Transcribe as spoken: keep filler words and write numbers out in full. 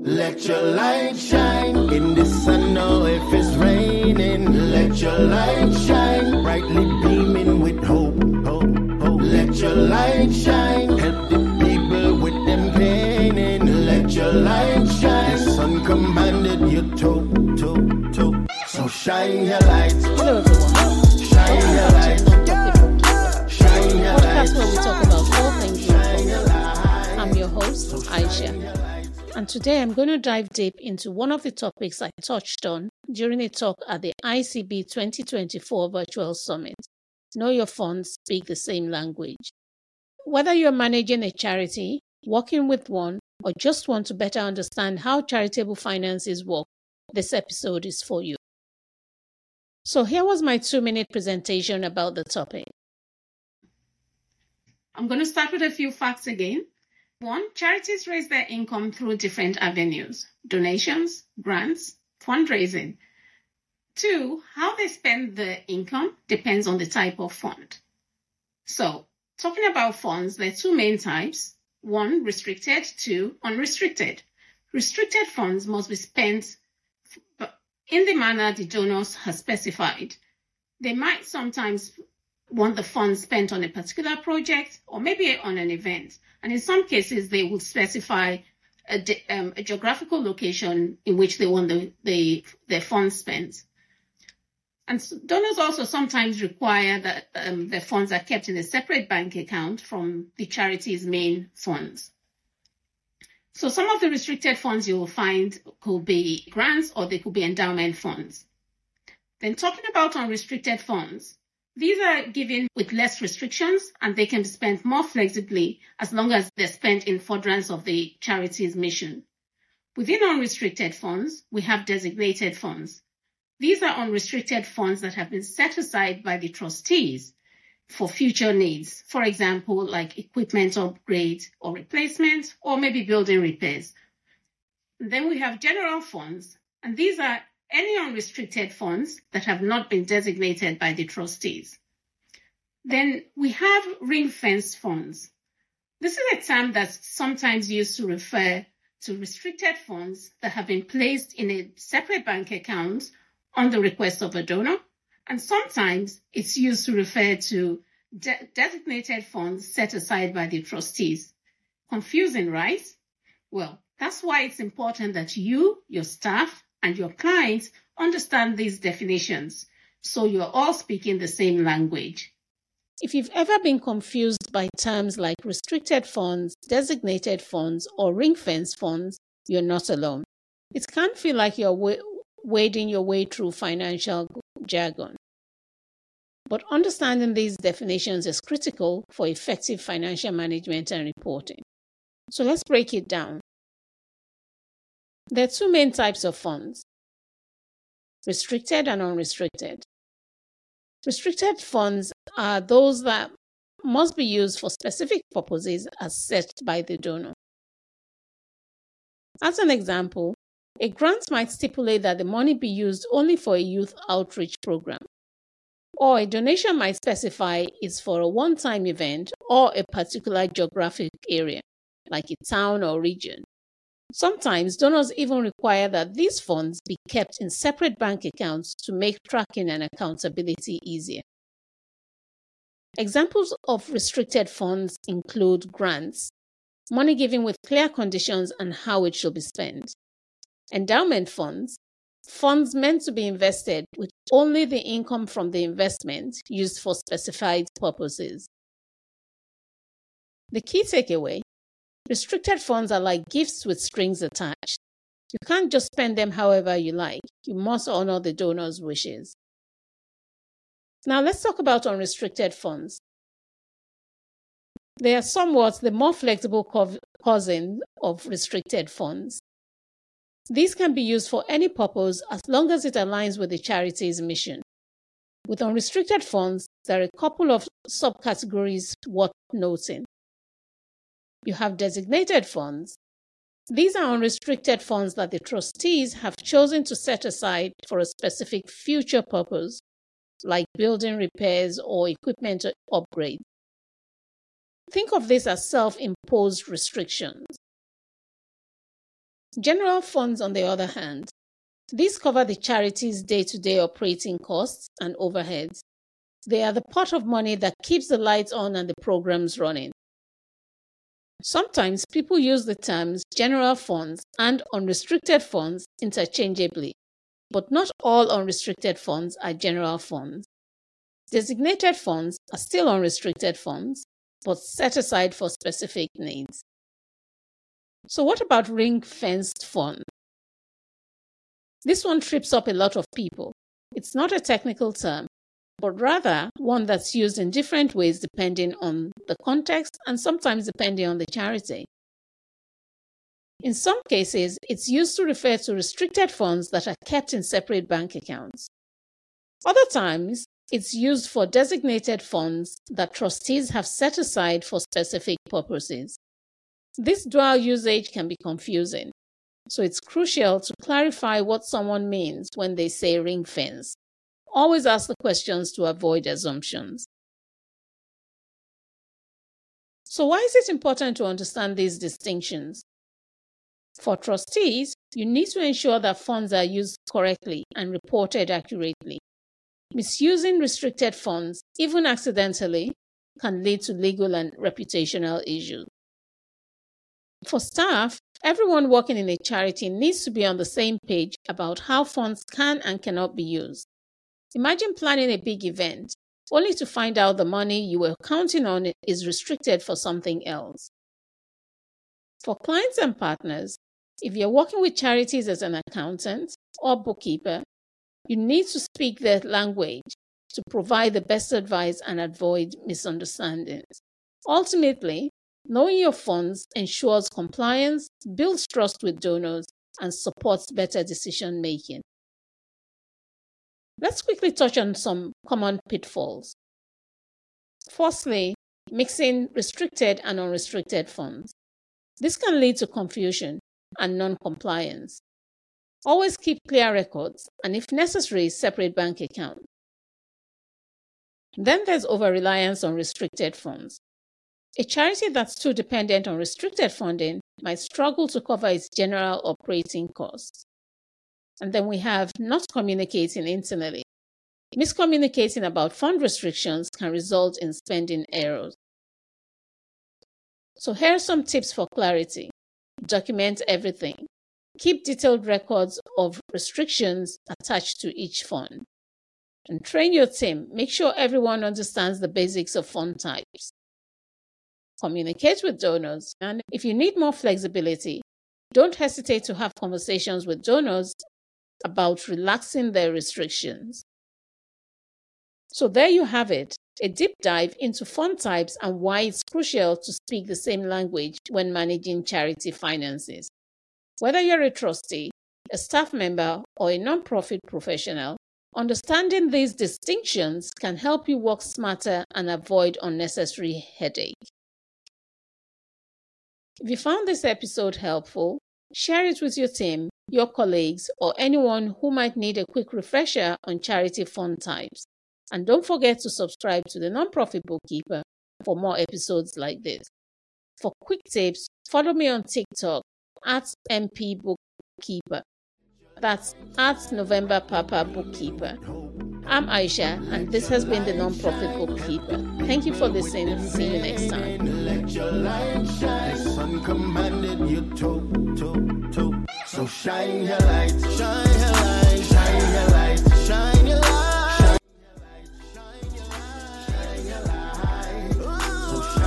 Let your light shine in the sun or if it's raining. Let your light shine, brightly beaming with hope, hope, hope. Let your light shine, help the people with them painting. Let your light shine, the sun commanded you to, to, to. So shine your light. Hello everyone. Shine your light. Shine your light. Podcast where we talk about all things local. I'm your host, Aisha. And today I'm going to dive deep into one of the topics I touched on during a talk at the I C B twenty twenty-four Virtual Summit. Know your funds, speak the same language. Whether you're managing a charity, working with one, or just want to better understand how charitable finances work, this episode is for you. So here was my two-minute presentation about the topic. I'm going to start with a few facts again. One, charities raise their income through different avenues: donations, grants, fundraising. Two, how they spend the income depends on the type of fund. So, talking about funds, there are two main types. One, restricted. Two, unrestricted. Restricted funds must be spent in the manner the donors have specified. They might sometimes want the funds spent on a particular project or maybe on an event. And in some cases, they will specify a, de- um, a geographical location in which they want the, the, their funds spent. And so donors also sometimes require that um, their funds are kept in a separate bank account from the charity's main funds. So some of the restricted funds you will find could be grants or they could be endowment funds. Then talking about unrestricted funds, these are given with less restrictions and they can be spent more flexibly as long as they're spent in furtherance of the charity's mission. Within unrestricted funds, we have designated funds. These are unrestricted funds that have been set aside by the trustees for future needs. For example, like equipment upgrades or replacement, or maybe building repairs. And then we have general funds, and these are any unrestricted funds that have not been designated by the trustees. Then we have ring-fenced funds. This is a term that's sometimes used to refer to restricted funds that have been placed in a separate bank account on the request of a donor, and sometimes it's used to refer to de- designated funds set aside by the trustees. Confusing, right? Well, that's why it's important that you, your staff, and your clients understand these definitions, so you're all speaking the same language. If you've ever been confused by terms like restricted funds, designated funds, or ring-fence funds, you're not alone. It can feel like you're wa- wading your way through financial jargon. But understanding these definitions is critical for effective financial management and reporting. So let's break it down. There are two main types of funds: restricted and unrestricted. Restricted funds are those that must be used for specific purposes as set by the donor. As an example, a grant might stipulate that the money be used only for a youth outreach program, or a donation might specify it's for a one-time event or a particular geographic area, like a town or region. Sometimes donors even require that these funds be kept in separate bank accounts to make tracking and accountability easier. Examples of restricted funds include grants, money given with clear conditions on how it should be spent; endowment funds, funds meant to be invested with only the income from the investment used for specified purposes. The key takeaway: restricted funds are like gifts with strings attached. You can't just spend them however you like. You must honor the donor's wishes. Now let's talk about unrestricted funds. They are somewhat the more flexible co- cousin of restricted funds. These can be used for any purpose as long as it aligns with the charity's mission. With unrestricted funds, there are a couple of subcategories worth noting. You have designated funds. These are unrestricted funds that the trustees have chosen to set aside for a specific future purpose, like building repairs or equipment upgrades. Think of this as self-imposed restrictions. General funds, on the other hand, these cover the charity's day-to-day operating costs and overheads. They are the pot of money that keeps the lights on and the programs running. Sometimes people use the terms general funds and unrestricted funds interchangeably, but not all unrestricted funds are general funds. Designated funds are still unrestricted funds, but set aside for specific needs. So what about ring-fenced funds? This one trips up a lot of people. It's not a technical term, but rather one that's used in different ways depending on the context and sometimes depending on the charity. In some cases, it's used to refer to restricted funds that are kept in separate bank accounts. Other times, it's used for designated funds that trustees have set aside for specific purposes. This dual usage can be confusing, so it's crucial to clarify what someone means when they say ring fence. Always ask the questions to avoid assumptions. So why is it important to understand these distinctions? For trustees, you need to ensure that funds are used correctly and reported accurately. Misusing restricted funds, even accidentally, can lead to legal and reputational issues. For staff, everyone working in a charity needs to be on the same page about how funds can and cannot be used. Imagine planning a big event, only to find out the money you were counting on is restricted for something else. For clients and partners, if you're working with charities as an accountant or bookkeeper, you need to speak their language to provide the best advice and avoid misunderstandings. Ultimately, knowing your funds ensures compliance, builds trust with donors, and supports better decision-making. Let's quickly touch on some common pitfalls. Firstly, mixing restricted and unrestricted funds. This can lead to confusion and non-compliance. Always keep clear records and, if necessary, separate bank accounts. Then there's over-reliance on restricted funds. A charity that's too dependent on restricted funding might struggle to cover its general operating costs. And then we have not communicating internally. Miscommunicating about fund restrictions can result in spending errors. So here are some tips for clarity. Document everything. Keep detailed records of restrictions attached to each fund. And train your team. Make sure everyone understands the basics of fund types. Communicate with donors. And if you need more flexibility, don't hesitate to have conversations with donors about relaxing their restrictions. So there you have it, a deep dive into fund types and why it's crucial to speak the same language when managing charity finances. Whether you're a trustee, a staff member, or a non-profit professional, understanding these distinctions can help you work smarter and avoid unnecessary headache. If you found this episode helpful, share it with your team, your colleagues, or anyone who might need a quick refresher on charity fund types. And don't forget to subscribe to the Nonprofit Bookkeeper for more episodes like this. For quick tips, follow me on TikTok at M P Bookkeeper. That's at November Papa Bookkeeper. I'm Aisha, and this has been the Nonprofit Bookkeeper. Thank you for listening. See you next time. Let your light shine. The sun commanded you to, to, to. So shine your light, shine your